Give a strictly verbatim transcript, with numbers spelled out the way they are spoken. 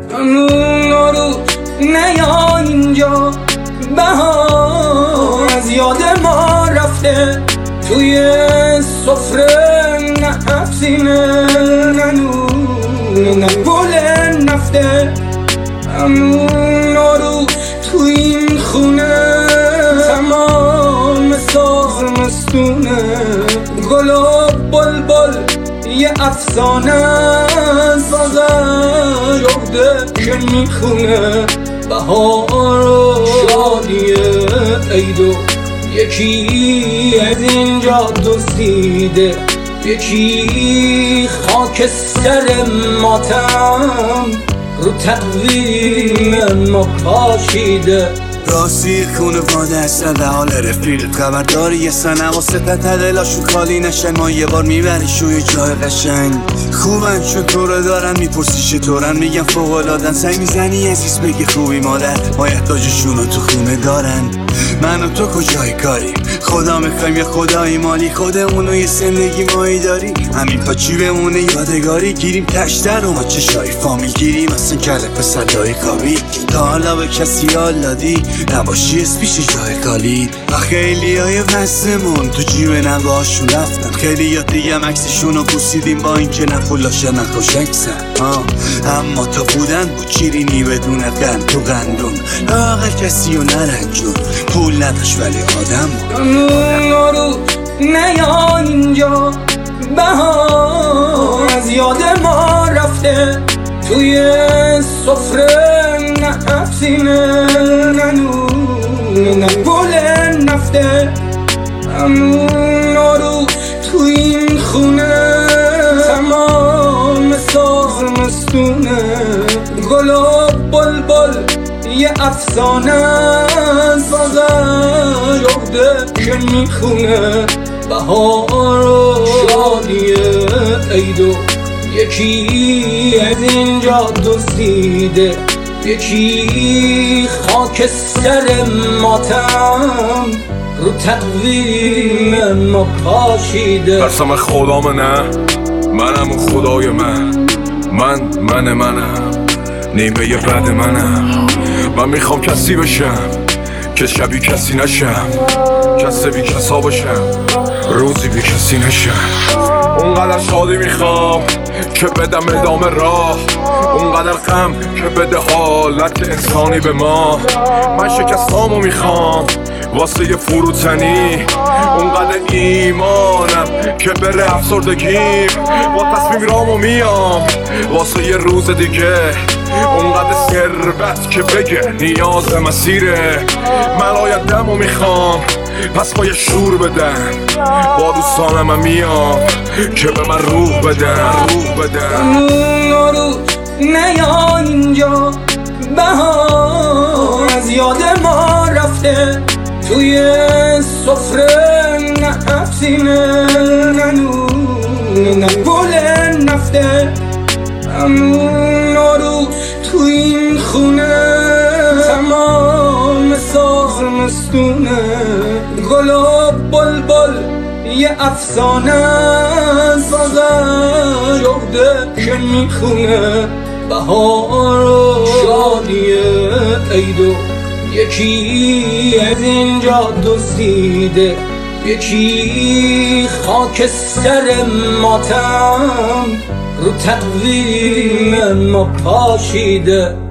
نورو نیا اینجا، بهار از یاد ما رفته. توی سفره نه سینه، نه نون نه گل نفته. نورو تو این خونه تمام ساز مستونه. گل و بلبل یه افسانه است، بازم شده که میخونه. بهار و شادی عیدو یکی از اینجا دزدیده، یکی خاک سر ماتم رو تقویم ما پاشیده. راستی خونواده هستن در حال رفیق، خبرداری یه سنم و ستت دلاشون خالی نشن. ما یه بار میبریش روی جای قشنگ، خوبن چون تو رو دارن، میپرسی چطورن میگن فوق‌العاده‌ن. سعی میزنی عزیز بگی خوبی مادر، ما احتاجشون رو تو خونه دارن. من و تو کجای کاریم؟ خدا میخوایم یه خدایی مالی، خودمونو یه زندگی مایی داری. همین کاچی بمونه یادگاری، گیریم تشتر و ما چشای فامیل گیریم. اصلا کله پسر دایی کابی تا حالا به کسی حال دادی؟ نباشی از پیش جای خالی. و خیلی های وزمون تو جیب نواشون رفتن، خیلی یا دیگه مکسشون رو بوسیدیم با این که نه پولاشن نه خوشکسن. اما تا بودن بود چیرینی بدون قند تو قندون، لاغل کسی رو نرنجون. پول نداشت ولی آدم نورو نیا اینجا، بهار از یاد ما رفته. توی سفره نه سینه، نه نون نه گل نفته. نورو تو این خونه تمام ساز مستونه. گل و بلبل یه افسانه است، بازم شده که میخونه. بهار و شادی عیدو یکی از اینجا دزدیده، یکی خاک سر ماتم رو تقویم ما پاشیده. قسم خدا منه، منم و خدای من، من من منم، نیمه بعد منم. من میخوام کسی بشم که شبیه کسی نشم، کسی بی کسا باشم، روزی بی کسی نشم. اونقدر شادی میخوام که بدم ادامه راه، اونقدر غم که بده حالت انسانی به ما. من شکستامو میخوام واسه یه فروتنی، اونقدر ایمانم که بره افسردگیم. با تصمیم رامو میام واسه یه روز دیگه، اونقدر ثروت که بگه نیاز مسیره. من آینده‌مو میخوام پس با یه شور بدن، با دوستانم من میام که به من روح بدن، روح بدن. نورو نیا اینجا، بهار از یاد ما رفته. توی سفره نه سینه، نه نون نه گل نفته. نورو تو این خونه تمام ساز مستونه. گل و بلبل یه افسانه است، بازم شده که میخونه. بهار و شادی عیدو یکی از اینجا دزدیده، یکی خاک سر ماتم رو تقویم ما پاشیده.